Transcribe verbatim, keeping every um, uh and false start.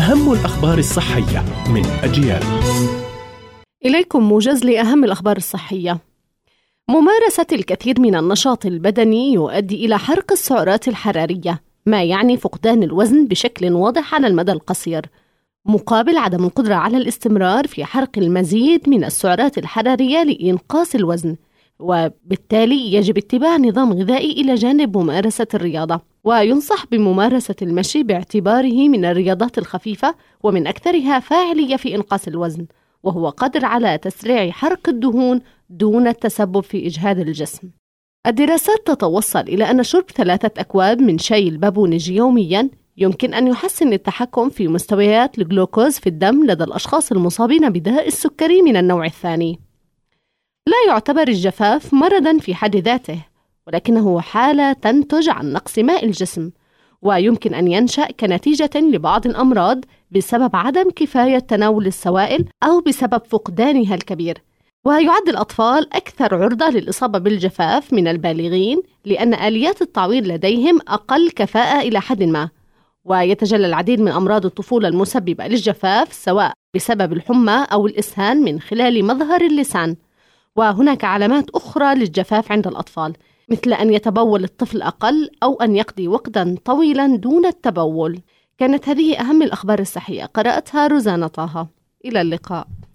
أهم الأخبار الصحية من أجيال. إليكم موجز لأهم الأخبار الصحية. ممارسة الكثير من النشاط البدني يؤدي إلى حرق السعرات الحرارية، ما يعني فقدان الوزن بشكل واضح على المدى القصير، مقابل عدم القدرة على الاستمرار في حرق المزيد من السعرات الحرارية لإنقاص الوزن. وبالتالي يجب اتباع نظام غذائي إلى جانب ممارسة الرياضة، وينصح بممارسة المشي باعتباره من الرياضات الخفيفة ومن أكثرها فاعلية في إنقاص الوزن، وهو قادر على تسريع حرق الدهون دون التسبب في إجهاد الجسم. الدراسات تتوصل إلى أن شرب ثلاثة أكواب من شاي البابونج يومياً يمكن أن يحسن التحكم في مستويات الجلوكوز في الدم لدى الأشخاص المصابين بداء السكري من النوع الثاني. لا يعتبر الجفاف مرضاً في حد ذاته، ولكنه حالة تنتج عن نقص ماء الجسم، ويمكن أن ينشأ كنتيجة لبعض الأمراض بسبب عدم كفاية تناول السوائل أو بسبب فقدانها الكبير. ويعد الأطفال أكثر عرضة للإصابة بالجفاف من البالغين، لأن آليات التعويض لديهم أقل كفاءة إلى حد ما. ويتجلى العديد من أمراض الطفولة المسببة للجفاف سواء بسبب الحمى أو الإسهال من خلال مظهر اللسان. وهناك علامات أخرى للجفاف عند الأطفال، مثل أن يتبول الطفل أقل أو أن يقضي وقتا طويلا دون التبول. كانت هذه أهم الأخبار الصحية، قرأتها روزانا طه. إلى اللقاء.